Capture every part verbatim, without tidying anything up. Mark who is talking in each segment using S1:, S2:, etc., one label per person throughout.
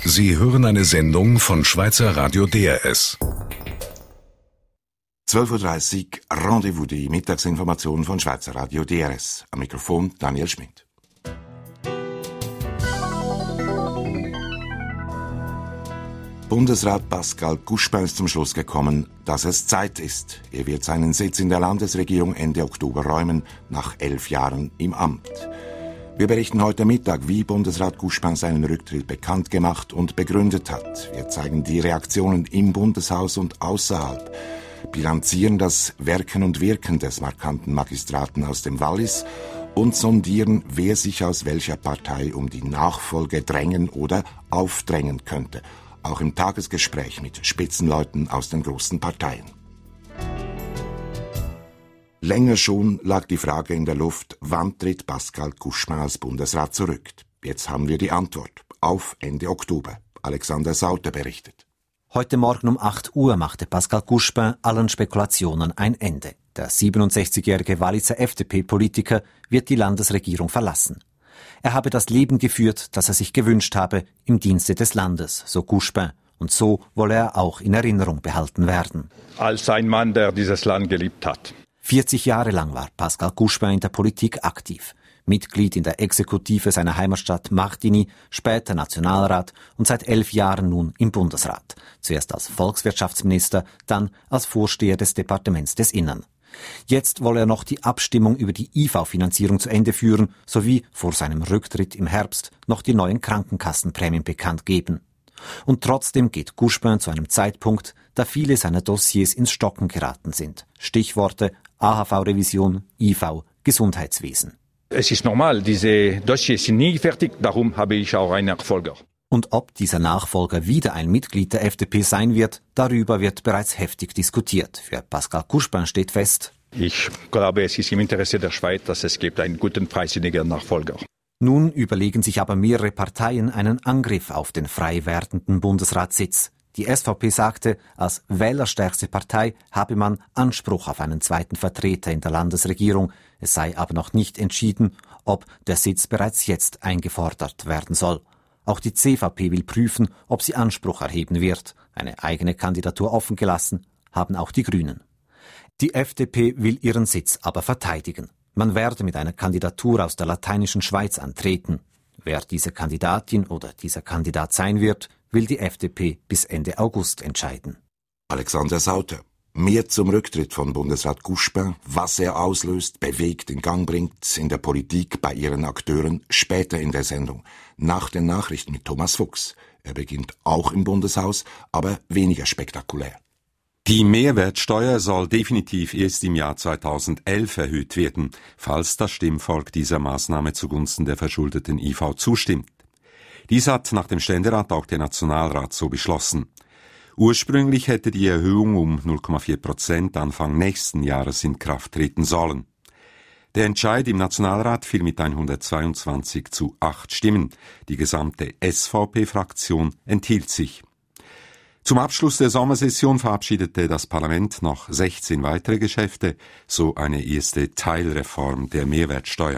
S1: Sie hören eine Sendung von Schweizer Radio D R S.
S2: zwölf Uhr dreißig, Rendezvous, die Mittagsinformation von Schweizer Radio D R S. Am Mikrofon Daniel Schmidt. Bundesrat Pascal Couchepin ist zum Schluss gekommen, dass es Zeit ist. Er wird seinen Sitz in der Landesregierung Ende Oktober räumen, nach elf Jahren im Amt. Wir berichten heute Mittag, wie Bundesrat Couchepin seinen Rücktritt bekannt gemacht und begründet hat. Wir zeigen die Reaktionen im Bundeshaus und außerhalb, bilanzieren das Werken und Wirken des markanten Magistraten aus dem Wallis und sondieren, wer sich aus welcher Partei um die Nachfolge drängen oder aufdrängen könnte. Auch im Tagesgespräch mit Spitzenleuten aus den großen Parteien. Länger schon lag die Frage in der Luft, wann tritt Pascal Couchepin als Bundesrat zurück? Jetzt haben wir die Antwort. Auf Ende Oktober. Alexander Sauter berichtet.
S3: Heute Morgen um acht Uhr machte Pascal Couchepin allen Spekulationen ein Ende. Der siebenundsechzigjährige Walliser F D P-Politiker wird die Landesregierung verlassen. Er habe das Leben geführt, das er sich gewünscht habe, im Dienste des Landes, so Couchepin. Und so wolle er auch in Erinnerung behalten werden.
S4: Als ein Mann, der dieses Land geliebt hat.
S3: vierzig Jahre lang war Pascal Couchepin in der Politik aktiv. Mitglied in der Exekutive seiner Heimatstadt Martigny, später Nationalrat und seit elf Jahren nun im Bundesrat. Zuerst als Volkswirtschaftsminister, dann als Vorsteher des Departements des Innern. Jetzt wolle er noch die Abstimmung über die I V-Finanzierung zu Ende führen, sowie vor seinem Rücktritt im Herbst noch die neuen Krankenkassenprämien bekannt geben. Und trotzdem geht Couchepin zu einem Zeitpunkt, da viele seiner Dossiers ins Stocken geraten sind. Stichworte A H V-Revision, I V, Gesundheitswesen.
S4: Es ist normal, diese Dossiers sind nie fertig, darum habe ich auch einen Nachfolger.
S3: Und ob dieser Nachfolger wieder ein Mitglied der F D P sein wird, darüber wird bereits heftig diskutiert. Für Pascal Couchepin steht fest:
S4: Ich glaube, es ist im Interesse der Schweiz, dass es gibt einen guten, freisinnigen Nachfolger.
S3: Nun überlegen sich aber mehrere Parteien einen Angriff auf den frei werdenden Bundesratssitz. Die S V P sagte, als wählerstärkste Partei habe man Anspruch auf einen zweiten Vertreter in der Landesregierung. Es sei aber noch nicht entschieden, ob der Sitz bereits jetzt eingefordert werden soll. Auch die C V P will prüfen, ob sie Anspruch erheben wird. Eine eigene Kandidatur offen gelassen haben auch die Grünen. Die F D P will ihren Sitz aber verteidigen. Man werde mit einer Kandidatur aus der lateinischen Schweiz antreten. Wer diese Kandidatin oder dieser Kandidat sein wird, will die F D P bis Ende August entscheiden.
S2: Alexander Sauter. Mehr zum Rücktritt von Bundesrat Couchepin, was er auslöst, bewegt, in Gang bringt, in der Politik, bei ihren Akteuren, später in der Sendung. Nach den Nachrichten mit Thomas Fuchs. Er beginnt auch im Bundeshaus, aber weniger spektakulär.
S5: Die Mehrwertsteuer soll definitiv erst im Jahr zweitausendelf erhöht werden, falls das Stimmvolk dieser Maßnahme zugunsten der verschuldeten I V zustimmt. Dies hat nach dem Ständerat auch der Nationalrat so beschlossen. Ursprünglich hätte die Erhöhung um null Komma vier Prozent Anfang nächsten Jahres in Kraft treten sollen. Der Entscheid im Nationalrat fiel mit hundertzweiundzwanzig zu acht Stimmen. Die gesamte S V P-Fraktion enthielt sich. Zum Abschluss der Sommersession verabschiedete das Parlament noch sechzehn weitere Geschäfte, so eine erste Teilreform der Mehrwertsteuer.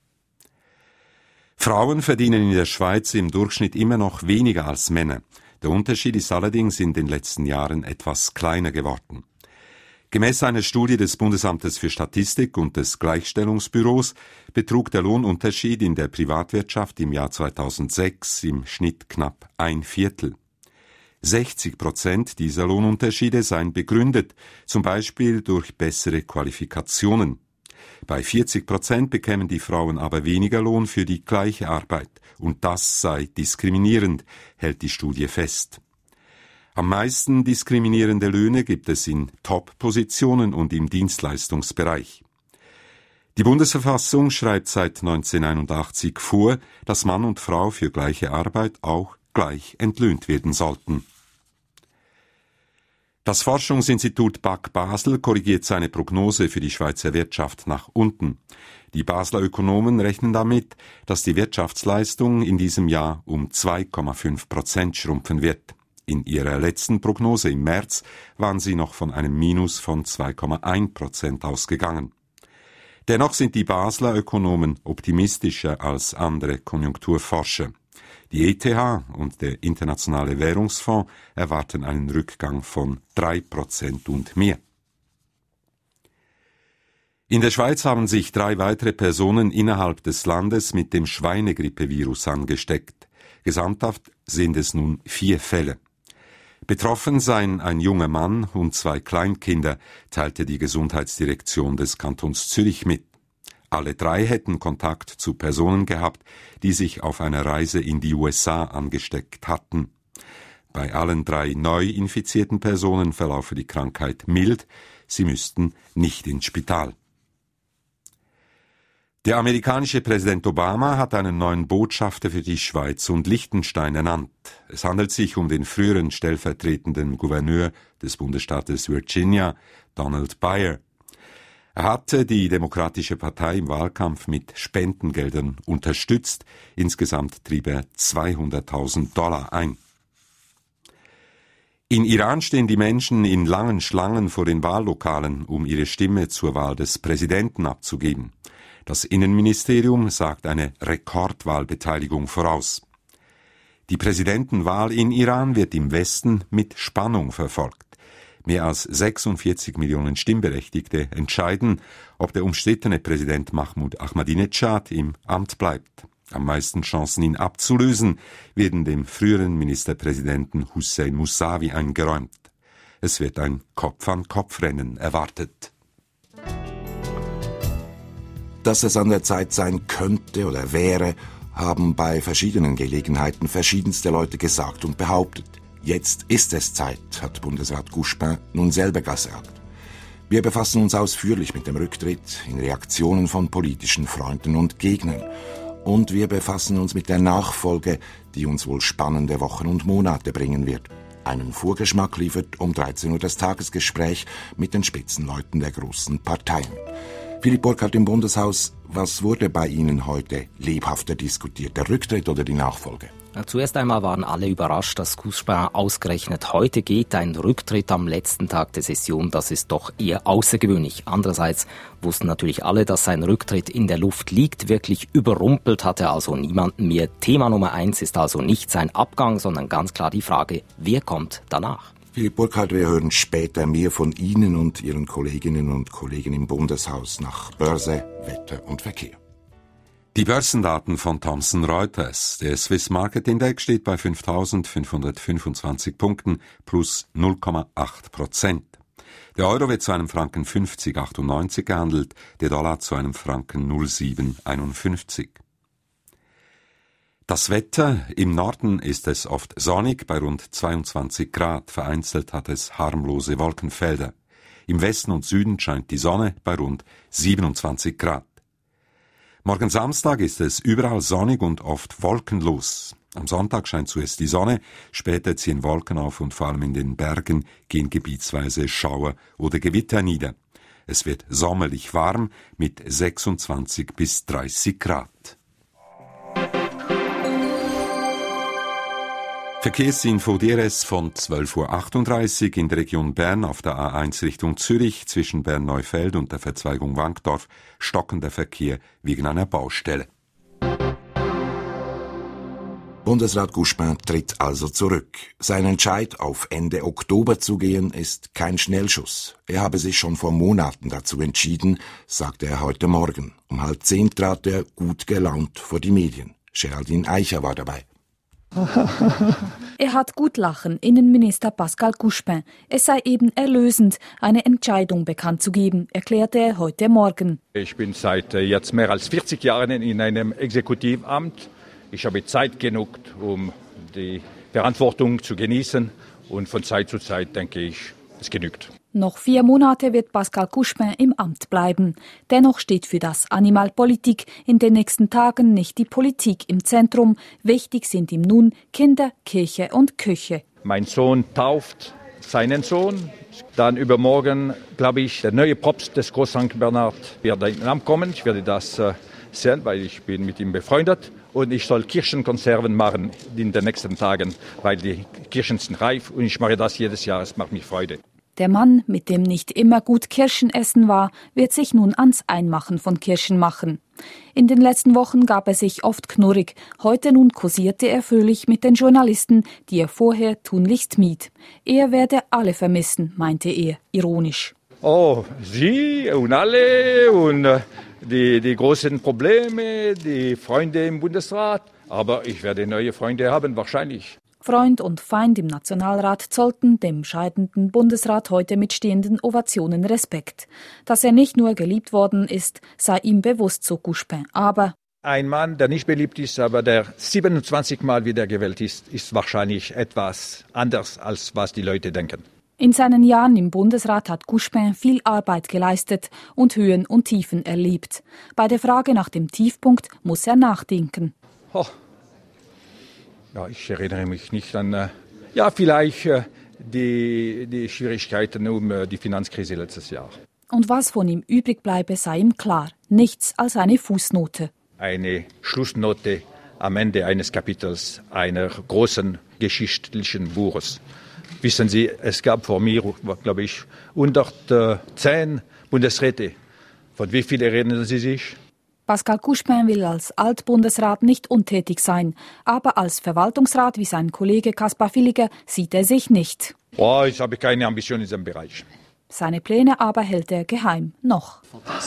S5: Frauen verdienen in der Schweiz im Durchschnitt immer noch weniger als Männer. Der Unterschied ist allerdings in den letzten Jahren etwas kleiner geworden. Gemäß einer Studie des Bundesamtes für Statistik und des Gleichstellungsbüros betrug der Lohnunterschied in der Privatwirtschaft im Jahr zweitausendsechs im Schnitt knapp ein Viertel. sechzig Prozent dieser Lohnunterschiede seien begründet, zum Beispiel durch bessere Qualifikationen. Bei vierzig Prozent bekämen die Frauen aber weniger Lohn für die gleiche Arbeit, und das sei diskriminierend, hält die Studie fest. Am meisten diskriminierende Löhne gibt es in Top-Positionen und im Dienstleistungsbereich. Die Bundesverfassung schreibt seit neunzehnhunderteinundachtzig vor, dass Mann und Frau für gleiche Arbeit auch gleich entlöhnt werden sollten. Das Forschungsinstitut B A K Basel korrigiert seine Prognose für die Schweizer Wirtschaft nach unten. Die Basler Ökonomen rechnen damit, dass die Wirtschaftsleistung in diesem Jahr um zwei Komma fünf Prozent schrumpfen wird. In ihrer letzten Prognose im März waren sie noch von einem Minus von zwei Komma eins Prozent ausgegangen. Dennoch sind die Basler Ökonomen optimistischer als andere Konjunkturforscher. Die E T H und der Internationale Währungsfonds erwarten einen Rückgang von drei Prozent und mehr. In der Schweiz haben sich drei weitere Personen innerhalb des Landes mit dem Schweinegrippevirus angesteckt. Gesamthaft sind es nun vier Fälle. Betroffen seien ein junger Mann und zwei Kleinkinder, teilte die Gesundheitsdirektion des Kantons Zürich mit. Alle drei hätten Kontakt zu Personen gehabt, die sich auf einer Reise in die U S A angesteckt hatten. Bei allen drei neu infizierten Personen verlaufe die Krankheit mild, sie müssten nicht ins Spital. Der amerikanische Präsident Obama hat einen neuen Botschafter für die Schweiz und Liechtenstein ernannt. Es handelt sich um den früheren stellvertretenden Gouverneur des Bundesstaates Virginia, Donald Bayer. Er hatte die Demokratische Partei im Wahlkampf mit Spendengeldern unterstützt. Insgesamt trieb er zweihunderttausend Dollar ein. In Iran stehen die Menschen in langen Schlangen vor den Wahllokalen, um ihre Stimme zur Wahl des Präsidenten abzugeben. Das Innenministerium sagt eine Rekordwahlbeteiligung voraus. Die Präsidentenwahl in Iran wird im Westen mit Spannung verfolgt. Mehr als sechsundvierzig Millionen Stimmberechtigte entscheiden, ob der umstrittene Präsident Mahmoud Ahmadinejad im Amt bleibt. Am meisten Chancen, ihn abzulösen, werden dem früheren Ministerpräsidenten Hussein Mousavi eingeräumt. Es wird ein Kopf-an-Kopf-Rennen erwartet.
S2: Dass es an der Zeit sein könnte oder wäre, haben bei verschiedenen Gelegenheiten verschiedenste Leute gesagt und behauptet. Jetzt ist es Zeit, hat Bundesrat Guspin nun selber gesagt. Wir befassen uns ausführlich mit dem Rücktritt in Reaktionen von politischen Freunden und Gegnern. Und wir befassen uns mit der Nachfolge, die uns wohl spannende Wochen und Monate bringen wird. Einen Vorgeschmack liefert um dreizehn Uhr das Tagesgespräch mit den Spitzenleuten der großen Parteien. Philipp Burkhardt im Bundeshaus, was wurde bei Ihnen heute lebhafter diskutiert, der Rücktritt oder die Nachfolge?
S6: Zuerst einmal waren alle überrascht, dass Guspin ausgerechnet heute geht. Ein Rücktritt am letzten Tag der Session, das ist doch eher außergewöhnlich. Andererseits wussten natürlich alle, dass sein Rücktritt in der Luft liegt. Wirklich überrumpelt hat er also niemanden mehr. Thema Nummer eins ist also nicht sein Abgang, sondern ganz klar die Frage, wer kommt danach?
S2: Philipp Burkhardt, wir hören später mehr von Ihnen und Ihren Kolleginnen und Kollegen im Bundeshaus nach Börse, Wetter und Verkehr.
S5: Die Börsendaten von Thomson Reuters. Der Swiss Market Index steht bei fünftausendfünfhundertfünfundzwanzig Punkten plus null Komma acht Prozent. Der Euro wird zu einem Franken fünfzig Komma achtundneunzig gehandelt, der Dollar zu einem Franken null Komma sieben einundfünfzig. Das Wetter: Im Norden ist es oft sonnig bei rund zweiundzwanzig Grad, vereinzelt hat es harmlose Wolkenfelder. Im Westen und Süden scheint die Sonne bei rund siebenundzwanzig Grad. Morgen Samstag ist es überall sonnig und oft wolkenlos. Am Sonntag scheint zuerst die Sonne, später ziehen Wolken auf und vor allem in den Bergen gehen gebietsweise Schauer oder Gewitter nieder. Es wird sommerlich warm mit sechsundzwanzig bis dreißig Grad. Verkehrsinfo D R S von zwölf Uhr achtunddreißig in der Region Bern auf der A eins Richtung Zürich zwischen Bern-Neufeld und der Verzweigung Wankdorf stockender Verkehr wegen einer Baustelle.
S2: Bundesrat Guspin tritt also zurück. Sein Entscheid, auf Ende Oktober zu gehen, ist kein Schnellschuss. Er habe sich schon vor Monaten dazu entschieden, sagte er heute Morgen. Um halb zehn trat er gut gelaunt vor die Medien. Geraldine Eicher war dabei.
S7: Er hat gut lachen, Innenminister Pascal Guspin. Es sei eben erlösend, eine Entscheidung bekannt zu geben, erklärte er heute Morgen.
S4: Ich bin seit jetzt mehr als vierzig Jahren in einem Exekutivamt. Ich habe Zeit genug, um die Verantwortung zu genießen. Und von Zeit zu Zeit denke ich, es genügt.
S7: Noch vier Monate wird Pascal Guspin im Amt bleiben. Dennoch steht für das Animalpolitik in den nächsten Tagen nicht die Politik im Zentrum. Wichtig sind ihm nun Kinder, Kirche und Küche.
S4: Mein Sohn tauft seinen Sohn. Dann übermorgen, glaube ich, der neue Propst des Groß Sankt Bernhard wird in den Amt kommen. Ich werde das äh, sehen, weil ich bin mit ihm befreundet. Und ich soll Kirschenkonserven machen in den nächsten Tagen, weil die Kirschen sind reif. Und ich mache das jedes Jahr, es macht mir Freude.
S7: Der Mann, mit dem nicht immer gut Kirschen essen war, wird sich nun ans Einmachen von Kirschen machen. In den letzten Wochen gab er sich oft knurrig. Heute nun kursierte er fröhlich mit den Journalisten, die er vorher tunlichst mied. Er werde alle vermissen, meinte er ironisch.
S4: Oh, Sie und alle und äh, die, die großen Probleme, die Freunde im Bundesrat. Aber ich werde neue Freunde haben, wahrscheinlich.
S7: Freund und Feind im Nationalrat zollten dem scheidenden Bundesrat heute mit stehenden Ovationen Respekt. Dass er nicht nur geliebt worden ist, sei ihm bewusst, so Couchepin. Aber
S4: ein Mann, der nicht beliebt ist, aber der siebenundzwanzig Mal wiedergewählt ist, ist wahrscheinlich etwas anders, als was die Leute denken.
S7: In seinen Jahren im Bundesrat hat Couchepin viel Arbeit geleistet und Höhen und Tiefen erlebt. Bei der Frage nach dem Tiefpunkt muss er nachdenken.
S4: Oh. Ja, ich erinnere mich nicht an, äh, ja, vielleicht äh, die, die Schwierigkeiten um äh, die Finanzkrise letztes Jahr.
S7: Und was von ihm übrig bleibe, sei ihm klar. Nichts als eine Fußnote.
S4: Eine Schlussnote am Ende eines Kapitels einer großen geschichtlichen Buches. Wissen Sie, es gab vor mir, glaube ich, hundertzehn Bundesräte. Von wie vielen erinnern Sie sich?
S7: Pascal Couchepin will als Altbundesrat nicht untätig sein, aber als Verwaltungsrat wie sein Kollege Kaspar Villiger sieht er sich nicht.
S4: Oh, ich habe keine Ambition in diesem Bereich.
S7: Seine Pläne aber hält er geheim, noch.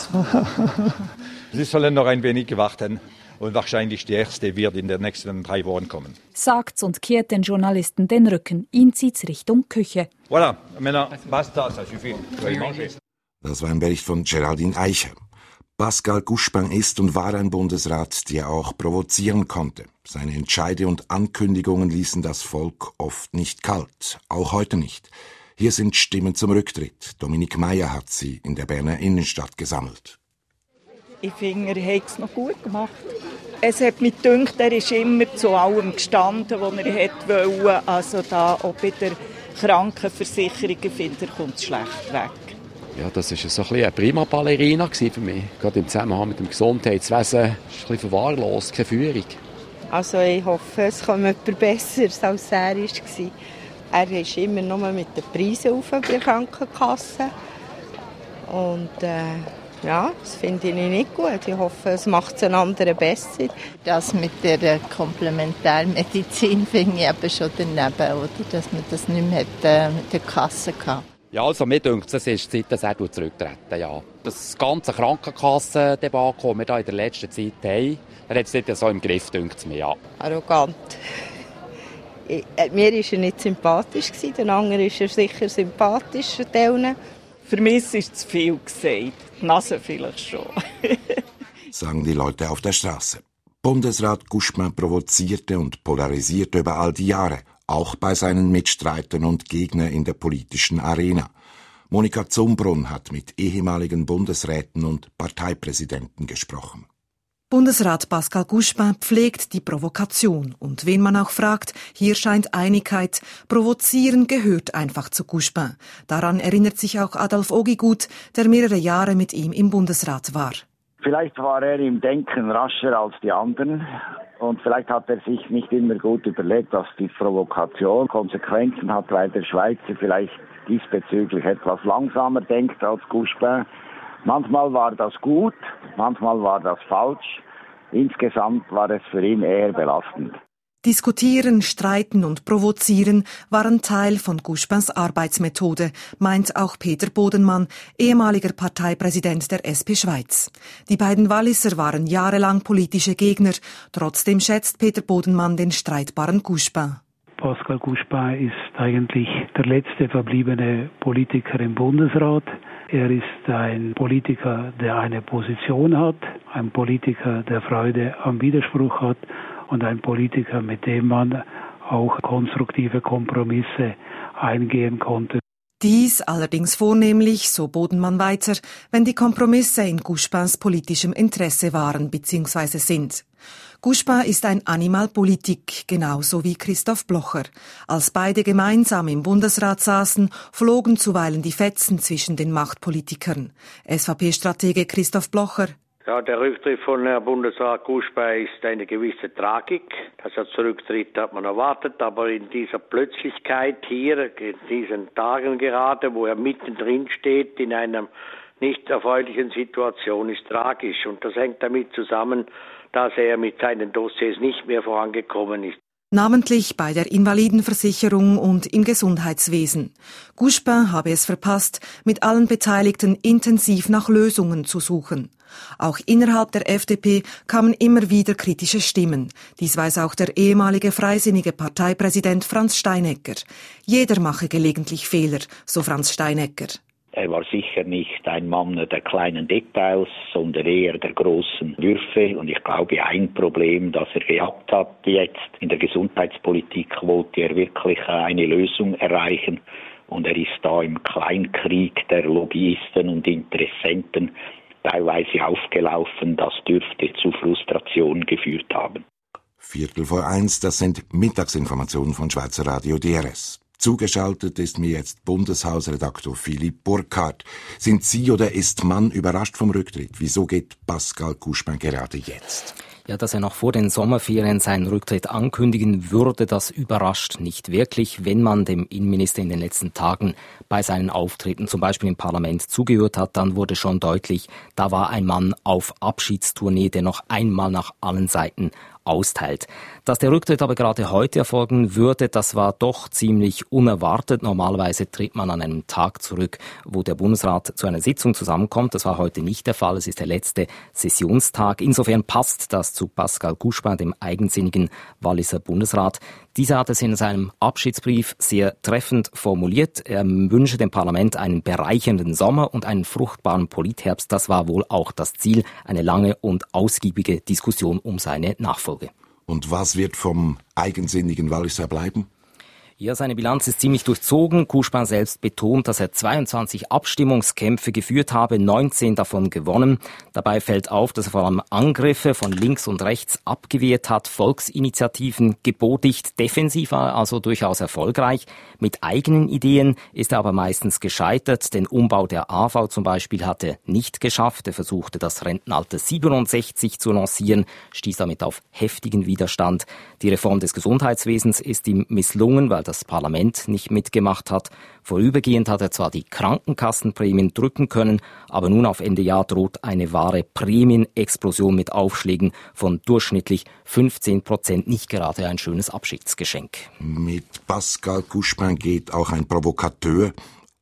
S4: Sie sollen noch ein wenig warten und wahrscheinlich die erste wird in den nächsten drei Wochen kommen.
S7: Sagt's und kehrt den Journalisten den Rücken. Ihn zieht's Richtung Küche.
S4: Voilà, maintenant, basta, ça suffit.
S2: Das war ein Bericht von Geraldine Eicher. Pascal Couchepin ist und war ein Bundesrat, der auch provozieren konnte. Seine Entscheide und Ankündigungen ließen das Volk oft nicht kalt, auch heute nicht. Hier sind Stimmen zum Rücktritt. Dominique Meyer hat sie in der Berner Innenstadt gesammelt.
S8: Ich finde, er hat es noch gut gemacht. Es hat mich gedacht, er ist immer zu allem gestanden, was er wollte. Also da auch bei der Krankenversicherung, finde ich, kommt es schlecht weg.
S9: Ja, das war so ein bisschen eine Prima-Ballerina für mich. Gerade im Zusammenhang mit dem Gesundheitswesen ist ein bisschen verwahrlost, keine Führung.
S10: Also ich hoffe, es kommt jemand Besseres, als er war. Er ist immer nur mit den Preisen auf bei der Krankenkasse. Und äh, ja, das finde ich nicht gut. Ich hoffe, es macht es einen anderen besser.
S11: Das mit der Komplementärmedizin finde ich eben schon daneben, oder? Dass man das nicht mehr hat, äh, mit der Kasse hatte.
S9: Ja, also mir denkt es ist Zeit, dass er zurücktreten. Ja. Das ganze Krankenkassendebakel, das wir da in der letzten Zeit haben, er hat es nicht so im Griff, denkt es mir. Ja.
S10: Arrogant. Ich, äh, mir war er nicht sympathisch, den anderen ist er sicher sympathisch.
S8: Für mich ist es zu viel gesagt, die Nase vielleicht schon.
S2: Sagen die Leute auf der Straße. Bundesrat Couchepin provozierte und polarisierte über all die Jahre, auch bei seinen Mitstreitern und Gegnern in der politischen Arena. Monika Zumbrunn hat mit ehemaligen Bundesräten und Parteipräsidenten gesprochen.
S12: Bundesrat Pascal Couchepin pflegt die Provokation. Und wen man auch fragt, hier scheint Einigkeit. Provozieren gehört einfach zu Couchepin. Daran erinnert sich auch Adolf Ogi gut, der mehrere Jahre mit ihm im Bundesrat war.
S13: Vielleicht war er im Denken rascher als die anderen. Und vielleicht hat er sich nicht immer gut überlegt, dass die Provokation Konsequenzen hat, weil der Schweizer vielleicht diesbezüglich etwas langsamer denkt als Couchepin. Manchmal war das gut, manchmal war das falsch. Insgesamt war es für ihn eher belastend.
S12: Diskutieren, streiten und provozieren waren Teil von Couchepins Arbeitsmethode, meint auch Peter Bodenmann, ehemaliger Parteipräsident der S P Schweiz. Die beiden Walliser waren jahrelang politische Gegner. Trotzdem schätzt Peter Bodenmann den streitbaren Couchepin.
S14: Pascal Couchepin ist eigentlich der letzte verbliebene Politiker im Bundesrat. Er ist ein Politiker, der eine Position hat, ein Politiker, der Freude am Widerspruch hat und ein Politiker, mit dem man auch konstruktive Kompromisse eingehen konnte.
S12: Dies allerdings vornehmlich, so Bodenmann weiter, wenn die Kompromisse in Couchepins politischem Interesse waren bzw. sind. Couchepin ist ein Animal Politik, genauso wie Christoph Blocher. Als beide gemeinsam im Bundesrat saßen, flogen zuweilen die Fetzen zwischen den Machtpolitikern. S V P-Stratege Christoph Blocher.
S15: Ja, der Rücktritt von Herrn Bundesrat Couchepin ist eine gewisse Tragik. Dass er zurücktritt, hat man erwartet, aber in dieser Plötzlichkeit hier, in diesen Tagen gerade, wo er mittendrin steht in einem nicht erfreulichen Situation ist tragisch. Und das hängt damit zusammen, dass er mit seinen Dossiers nicht mehr vorangekommen ist.
S12: Namentlich bei der Invalidenversicherung und im Gesundheitswesen. Couchepin habe es verpasst, mit allen Beteiligten intensiv nach Lösungen zu suchen. Auch innerhalb der F D P kamen immer wieder kritische Stimmen. Dies weiß auch der ehemalige freisinnige Parteipräsident Franz Steinecker. Jeder mache gelegentlich Fehler, so Franz Steinecker.
S16: Er war sicher nicht ein Mann der kleinen Details, sondern eher der großen Würfe. Und ich glaube, ein Problem, das er gehabt hat jetzt in der Gesundheitspolitik, wollte er wirklich eine Lösung erreichen. Und er ist da im Kleinkrieg der Lobbyisten und Interessenten teilweise aufgelaufen. Das dürfte zu Frustration geführt haben.
S2: Viertel vor eins, das sind Mittagsinformationen von Schweizer Radio D R S. Zugeschaltet ist mir jetzt Bundeshausredaktor Philipp Burkhardt. Sind Sie oder ist man überrascht vom Rücktritt? Wieso geht Pascal Couchepin gerade jetzt?
S6: Ja, dass er noch vor den Sommerferien seinen Rücktritt ankündigen würde, das überrascht nicht wirklich, wenn man dem Innenminister in den letzten Tagen bei seinen Auftritten, zum Beispiel im Parlament, zugehört hat, dann wurde schon deutlich, da war ein Mann auf Abschiedstournee, der noch einmal nach allen Seiten austeilt. Dass der Rücktritt aber gerade heute erfolgen würde, das war doch ziemlich unerwartet. Normalerweise tritt man an einem Tag zurück, wo der Bundesrat zu einer Sitzung zusammenkommt. Das war heute nicht der Fall. Es ist der letzte Sessionstag. Insofern passt das zu Pascal Couchepin, dem eigensinnigen Walliser Bundesrat. Dieser hat es in seinem Abschiedsbrief sehr treffend formuliert. Er wünsche dem Parlament einen bereichernden Sommer und einen fruchtbaren Politherbst. Das war wohl auch das Ziel, eine lange und ausgiebige Diskussion um seine Nachfolge.
S2: Und was wird vom eigensinnigen Walliser bleiben?
S6: Ja, seine Bilanz ist ziemlich durchzogen. Couchepin selbst betont, dass er zweiundzwanzig Abstimmungskämpfe geführt habe, neunzehn davon gewonnen. Dabei fällt auf, dass er vor allem Angriffe von links und rechts abgewehrt hat, Volksinitiativen gebotigt, defensiv war also durchaus erfolgreich. Mit eigenen Ideen ist er aber meistens gescheitert. Den Umbau der A V zum Beispiel hat er nicht geschafft. Er versuchte, das Rentenalter siebenundsechzig zu lancieren, stieß damit auf heftigen Widerstand. Die Reform des Gesundheitswesens ist ihm misslungen, weil das Parlament nicht mitgemacht hat. Vorübergehend hat er zwar die Krankenkassenprämien drücken können, aber nun auf Ende Jahr droht eine wahre Prämienexplosion mit Aufschlägen von durchschnittlich fünfzehn Prozent. Nicht gerade ein schönes Abschiedsgeschenk.
S2: Mit Pascal Couchepin geht auch ein Provokateur.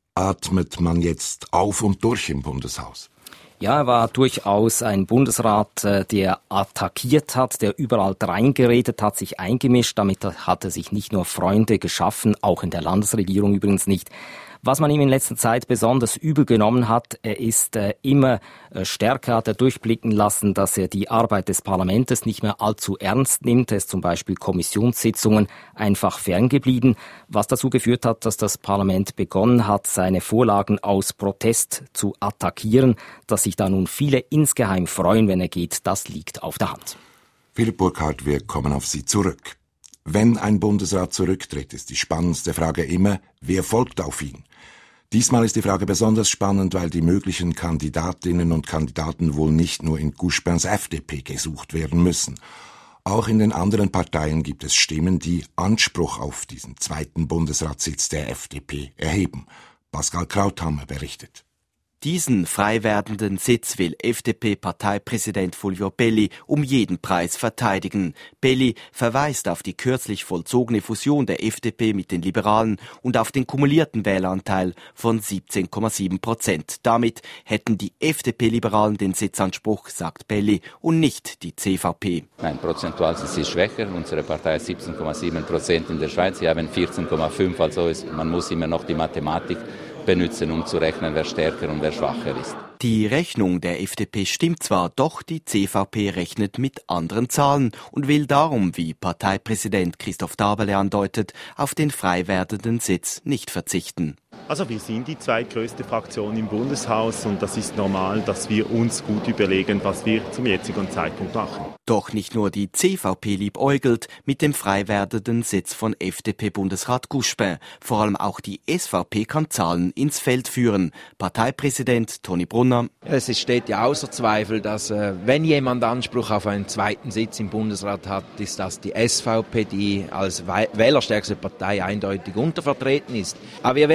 S2: Atmet man jetzt auf und durch im Bundeshaus?
S6: Ja, er war durchaus ein Bundesrat, der attackiert hat, der überall dreingeredet hat, sich eingemischt. Damit hat er sich nicht nur Freunde geschaffen, auch in der Landesregierung übrigens nicht. Was man ihm in letzter Zeit besonders übel genommen hat, er ist äh, immer äh, stärker, hat er durchblicken lassen, dass er die Arbeit des Parlaments nicht mehr allzu ernst nimmt. Er ist zum Beispiel Kommissionssitzungen einfach ferngeblieben, was dazu geführt hat, dass das Parlament begonnen hat, seine Vorlagen aus Protest zu attackieren. Dass sich da nun viele insgeheim freuen, wenn er geht, das liegt auf der Hand.
S2: Philipp Burkhardt, wir kommen auf Sie zurück. Wenn ein Bundesrat zurücktritt, ist die spannendste Frage immer, wer folgt auf ihn? Diesmal ist die Frage besonders spannend, weil die möglichen Kandidatinnen und Kandidaten wohl nicht nur in Couchepins F D P gesucht werden müssen. Auch in den anderen Parteien gibt es Stimmen, die Anspruch auf diesen zweiten Bundesratssitz der F D P erheben. Pascal Krauthammer berichtet.
S17: Diesen frei werdenden Sitz will F D P-Parteipräsident Fulvio Belli um jeden Preis verteidigen. Belli verweist auf die kürzlich vollzogene Fusion der F D P mit den Liberalen und auf den kumulierten Wähleranteil von siebzehn Komma sieben Prozent. Damit hätten die F D P-Liberalen den Sitzanspruch, sagt Belli, und nicht die C V P.
S18: Nein, prozentual ist sie schwächer. Unsere Partei ist siebzehn Komma sieben Prozent in der Schweiz. Sie haben vierzehn Komma fünf. Also ist, man muss immer noch die Mathematik benutzen, um zu rechnen, wer stärker und wer schwacher ist.
S17: Die Rechnung der F D P stimmt zwar, doch die C V P rechnet mit anderen Zahlen und will darum, wie Parteipräsident Christoph Daberle andeutet, auf den frei werdenden Sitz nicht verzichten.
S19: Also wir sind die zweitgrößte Fraktion im Bundeshaus und das ist normal, dass wir uns gut überlegen, was wir zum jetzigen Zeitpunkt machen.
S17: Doch nicht nur die C V P liebäugelt mit dem frei werdenden Sitz von F D P-Bundesrat Couchepin. Vor allem auch die S V P kann Zahlen ins Feld führen. Parteipräsident Toni Brunner.
S20: Es steht ja außer Zweifel, dass äh, wenn jemand Anspruch auf einen zweiten Sitz im Bundesrat hat, ist das die S V P, die als wählerstärkste Partei eindeutig untervertreten ist. Aber wir werden jetzt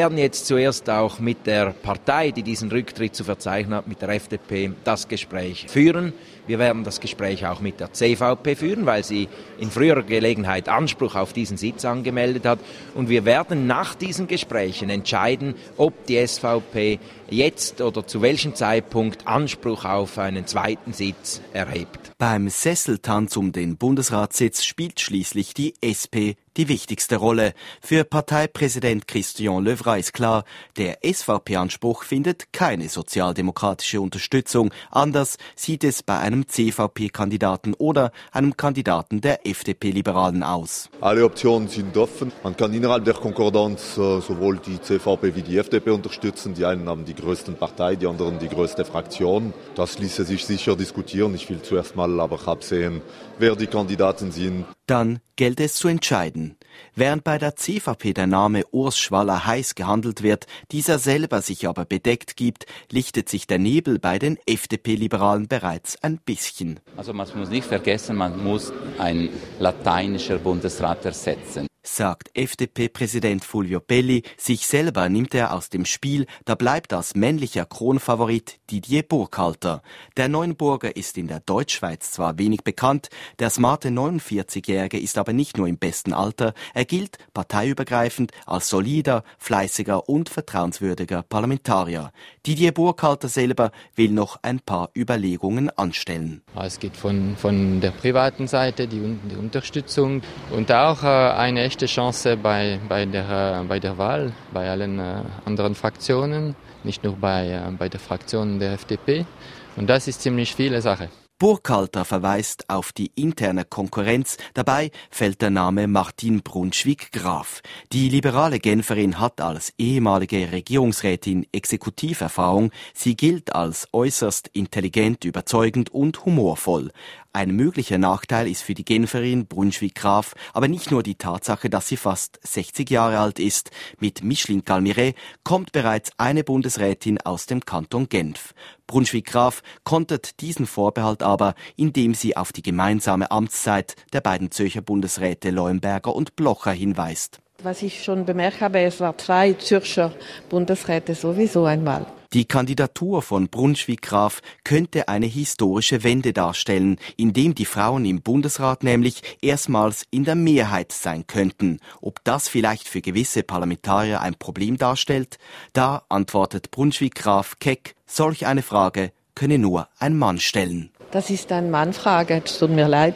S20: jetzt zuerst auch mit der Partei, die diesen Rücktritt zu verzeichnen hat, mit der F D P, das Gespräch führen. Wir werden das Gespräch auch mit der C V P führen, weil sie in früherer Gelegenheit Anspruch auf diesen Sitz angemeldet hat. Und wir werden nach diesen Gesprächen entscheiden, ob die S V P jetzt oder zu welchem Zeitpunkt Anspruch auf einen zweiten Sitz erhebt.
S17: Beim Sesseltanz um den Bundesratssitz spielt schließlich die S P die wichtigste Rolle. Für Parteipräsident Christian Löwra ist klar, der S V P-Anspruch findet keine sozialdemokratische Unterstützung. Anders sieht es bei einem C V P-Kandidaten oder einem Kandidaten der F D P-Liberalen aus.
S21: Alle Optionen sind offen. Man kann innerhalb der Konkordanz äh, sowohl die C V P wie die F D P unterstützen. Die einen haben die größten Partei, die anderen die größte Fraktion. Das ließe sich sicher diskutieren. Ich will zuerst mal aber absehen, wer die Kandidaten sind.
S17: Dann gilt es zu entscheiden. Während bei der C V P der Name Urs Schwaller heiß gehandelt wird, dieser selber sich aber bedeckt gibt, lichtet sich der Nebel bei den F D P-Liberalen bereits ein bisschen.
S18: Also man muss nicht vergessen, man muss einen lateinischen Bundesrat ersetzen,
S17: sagt F D P-Präsident Fulvio Belli. Sich selber nimmt er aus dem Spiel, da bleibt als männlicher Kronfavorit Didier Burkhalter. Der Neuenburger ist in der Deutschschweiz zwar wenig bekannt, der smarte neunundvierzigjährige ist aber nicht nur im besten Alter, er gilt parteiübergreifend als solider, fleißiger und vertrauenswürdiger Parlamentarier. Didier Burkhalter selber will noch ein paar Überlegungen anstellen.
S22: Es geht von, von der privaten Seite, die, die Unterstützung und auch äh, eine echte Chance bei, bei, der, bei der Wahl, bei allen äh, anderen Fraktionen, nicht nur bei, äh, bei der Fraktion der F D P. Und das ist ziemlich viele Sache.
S17: Burkhalter verweist auf die interne Konkurrenz. Dabei fällt der Name Martine Brunschwig-Graf. Die liberale Genferin hat als ehemalige Regierungsrätin Exekutiverfahrung. Sie gilt als äußerst intelligent, überzeugend und humorvoll. Ein möglicher Nachteil ist für die Genferin Brunschwig-Graf aber nicht nur die Tatsache, dass sie fast sechzig Jahre alt ist. Mit Micheline Calmiret kommt bereits eine Bundesrätin aus dem Kanton Genf. Brunschwig-Graf kontert diesen Vorbehalt aber, indem sie auf die gemeinsame Amtszeit der beiden Zürcher Bundesräte Leuenberger und Blocher hinweist.
S23: Was ich schon bemerkt habe, es waren zwei Zürcher Bundesräte sowieso einmal.
S17: Die Kandidatur von Brunschwig-Graf könnte eine historische Wende darstellen, indem die Frauen im Bundesrat nämlich erstmals in der Mehrheit sein könnten. Ob das vielleicht für gewisse Parlamentarier ein Problem darstellt? Da antwortet Brunschwig-Graf keck, solch eine Frage könne nur ein Mann stellen.
S23: Das ist eine Mannfrage, es tut mir leid.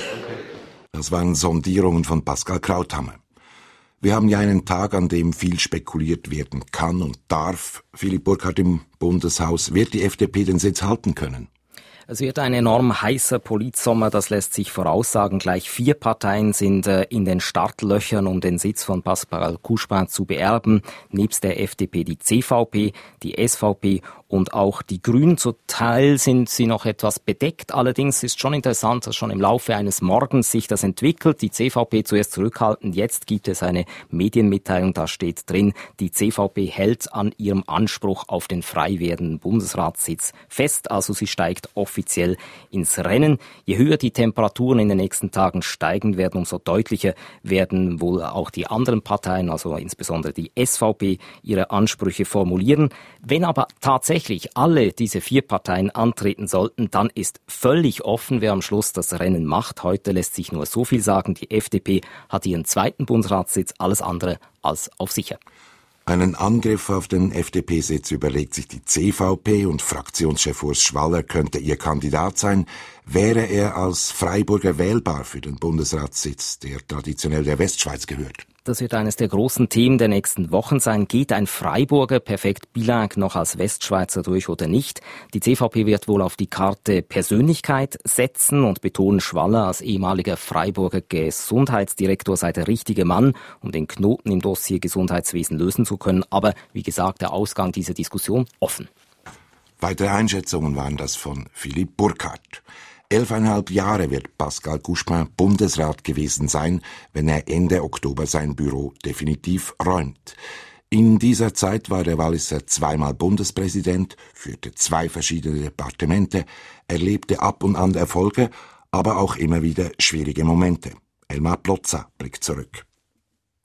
S2: Das waren Sondierungen von Pascal Krauthammer. Wir haben ja einen Tag, an dem viel spekuliert werden kann und darf. Philipp Burkhardt im Bundeshaus. Wird die F D P den Sitz halten können?
S6: Es wird ein enorm heißer Politsommer, das lässt sich voraussagen. Gleich vier Parteien sind äh, in den Startlöchern, um den Sitz von Pascal Couchepin zu beerben. Nebst der F D P die C V P, die S V P und auch die Grünen. Zum Teil sind sie noch etwas bedeckt. Allerdings ist schon interessant, dass schon im Laufe eines Morgens sich das entwickelt. Die C V P zuerst zurückhaltend. Jetzt gibt es eine Medienmitteilung, da steht drin, die C V P hält an ihrem Anspruch auf den frei werdenden Bundesratssitz fest. Also sie steigt offiziell ins Rennen. Je höher die Temperaturen in den nächsten Tagen steigen werden, umso deutlicher werden wohl auch die anderen Parteien, also insbesondere die S V P, ihre Ansprüche formulieren. Wenn aber tatsächlich alle diese vier Parteien antreten sollten, dann ist völlig offen, wer am Schluss das Rennen macht. Heute lässt sich nur so viel sagen, die F D P hat ihren zweiten Bundesratssitz, alles andere als auf sicher.
S2: Einen Angriff auf den F D P-Sitz überlegt sich die C V P und Fraktionschef Urs Schwaller könnte ihr Kandidat sein. Wäre er als Freiburger wählbar für den Bundesratssitz, der traditionell der Westschweiz gehört?
S6: Das wird eines der großen Themen der nächsten Wochen sein. Geht ein Freiburger perfekt bilingue noch als Westschweizer durch oder nicht? Die C V P wird wohl auf die Karte Persönlichkeit setzen und betonen, Schwaller als ehemaliger Freiburger Gesundheitsdirektor sei der richtige Mann, um den Knoten im Dossier Gesundheitswesen lösen zu können. Aber wie gesagt, der Ausgang dieser Diskussion offen.
S2: Weitere Einschätzungen waren das von Philipp Burkhardt. Elfeinhalb Jahre wird Pascal Couchepin Bundesrat gewesen sein, wenn er Ende Oktober sein Büro definitiv räumt. In dieser Zeit war der Walliser zweimal Bundespräsident, führte zwei verschiedene Departemente, erlebte ab und an Erfolge, aber auch immer wieder schwierige Momente. Elmar Plotza blickt zurück.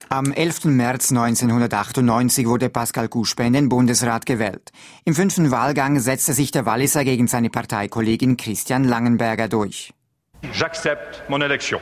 S1: Am elften März neunzehnhundertachtundneunzig wurde Pascal Couchepin in den Bundesrat gewählt. Im fünften Wahlgang setzte sich der Walliser gegen seine Parteikollegin Christian Langenberger durch.
S4: J'accepte mon élection.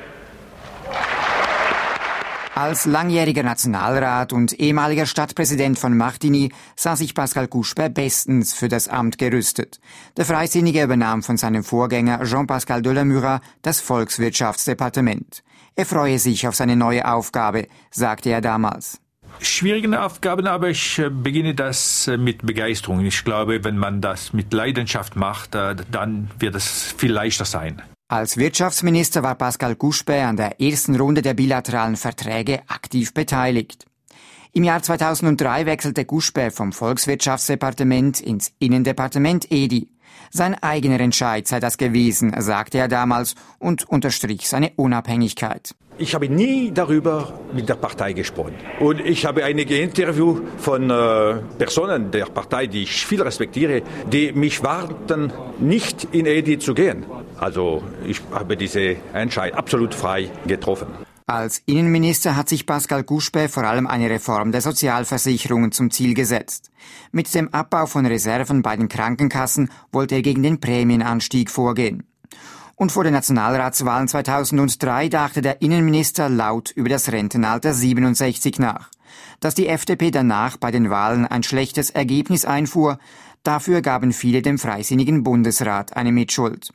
S1: Als langjähriger Nationalrat und ehemaliger Stadtpräsident von Martigny sah sich Pascal Couchepin bestens für das Amt gerüstet. Der Freisinnige übernahm von seinem Vorgänger Jean-Pascal Delamura das Volkswirtschaftsdepartement. Er freue sich auf seine neue Aufgabe, sagte er damals.
S3: Schwierige Aufgaben, aber ich beginne das mit Begeisterung. Ich glaube, wenn man das mit Leidenschaft macht, dann wird es viel leichter sein.
S1: Als Wirtschaftsminister war Pascal Couchepin an der ersten Runde der bilateralen Verträge aktiv beteiligt. Im Jahr zweitausenddrei wechselte Couchepin vom Volkswirtschaftsdepartement ins Innendepartement E D I. Sein eigener Entscheid sei das gewesen, sagte er damals und unterstrich seine Unabhängigkeit.
S4: Ich habe nie darüber mit der Partei gesprochen. Und ich habe einige Interviews von äh, Personen der Partei, die ich viel respektiere, die mich warten, nicht in E D I zu gehen. Also ich habe diese Entscheidung absolut frei getroffen.
S1: Als Innenminister hat sich Pascal Couchepin vor allem eine Reform der Sozialversicherungen zum Ziel gesetzt. Mit dem Abbau von Reserven bei den Krankenkassen wollte er gegen den Prämienanstieg vorgehen. Und vor den Nationalratswahlen zweitausenddrei dachte der Innenminister laut über das Rentenalter siebenundsechzig nach. Dass die F D P danach bei den Wahlen ein schlechtes Ergebnis einfuhr, dafür gaben viele dem freisinnigen Bundesrat eine Mitschuld.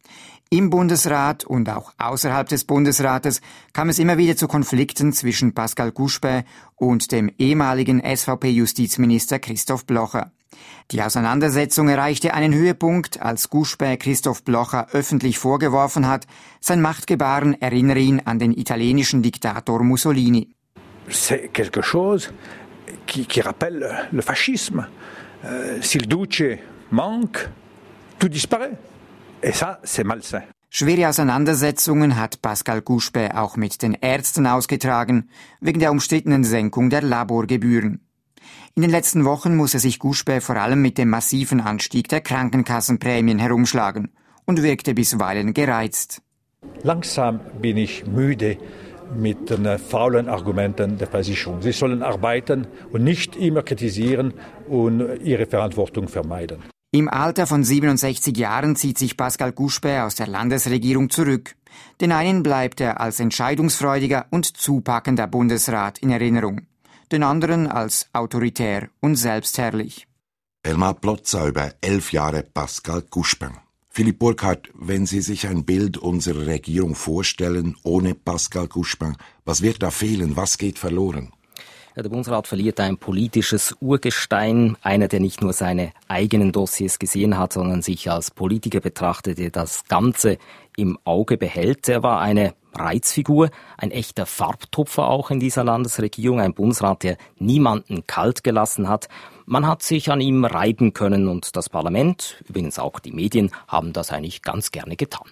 S1: Im Bundesrat und auch außerhalb des Bundesrates kam es immer wieder zu Konflikten zwischen Pascal Couchepin und dem ehemaligen S V P-Justizminister Christoph Blocher. Die Auseinandersetzung erreichte einen Höhepunkt, als Couchepin Christoph Blocher öffentlich vorgeworfen hat, sein Machtgebaren erinnere ihn an den italienischen Diktator Mussolini.
S4: C'est quelque chose qui, qui rappelle le fascisme. Euh, si le duce manque, tout disparaît. Et ça, c'est malsain.
S1: Schwere Auseinandersetzungen hat Pascal Couchepin auch mit den Ärzten ausgetragen, wegen der umstrittenen Senkung der Laborgebühren. In den letzten Wochen muss er sich Couchepin vor allem mit dem massiven Anstieg der Krankenkassenprämien herumschlagen und wirkte bisweilen gereizt.
S4: Langsam bin ich müde mit den faulen Argumenten der Versicherung. Sie sollen arbeiten und nicht immer kritisieren und ihre Verantwortung vermeiden.
S1: Im Alter von siebenundsechzig Jahren zieht sich Pascal Couchepin aus der Landesregierung zurück. Den einen bleibt er als entscheidungsfreudiger und zupackender Bundesrat in Erinnerung, den anderen als autoritär und selbstherrlich.
S2: Elmar Plotza über elf Jahre Pascal Couchepin. Philipp Burkhardt, wenn Sie sich ein Bild unserer Regierung vorstellen, ohne Pascal Couchepin, was wird da fehlen, was geht verloren?
S6: Ja, der Bundesrat verliert ein politisches Urgestein, einer, der nicht nur seine eigenen Dossiers gesehen hat, sondern sich als Politiker betrachtet, der das Ganze im Auge behält. Er war eine Reizfigur, ein echter Farbtupfer auch in dieser Landesregierung, ein Bundesrat, der niemanden kalt gelassen hat. Man hat sich an ihm reiben können und das Parlament, übrigens auch die Medien, haben das eigentlich ganz gerne getan.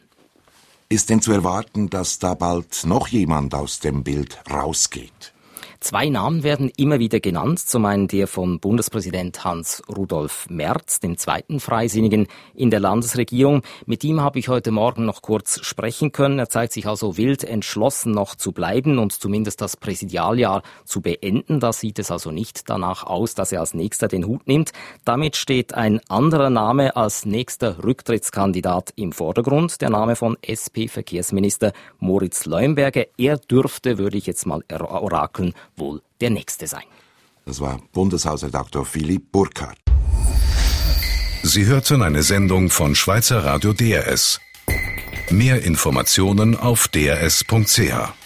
S2: Ist denn zu erwarten, dass da bald noch jemand aus dem Bild rausgeht?
S6: Zwei Namen werden immer wieder genannt, zum einen der von Bundespräsident Hans-Rudolf Merz, dem zweiten Freisinnigen in der Landesregierung. Mit ihm habe ich heute Morgen noch kurz sprechen können. Er zeigt sich also wild entschlossen, noch zu bleiben und zumindest das Präsidialjahr zu beenden. Da sieht es also nicht danach aus, dass er als nächster den Hut nimmt. Damit steht ein anderer Name als nächster Rücktrittskandidat im Vordergrund, der Name von S P-Verkehrsminister Moritz Leuenberger. Er dürfte, würde ich jetzt mal orakeln, wohl der Nächste sein.
S2: Das war Bundeshausredakteur Philipp Burkhardt.
S5: Sie hörten eine Sendung von Schweizer Radio D R S. Mehr Informationen auf d r s punkt c h.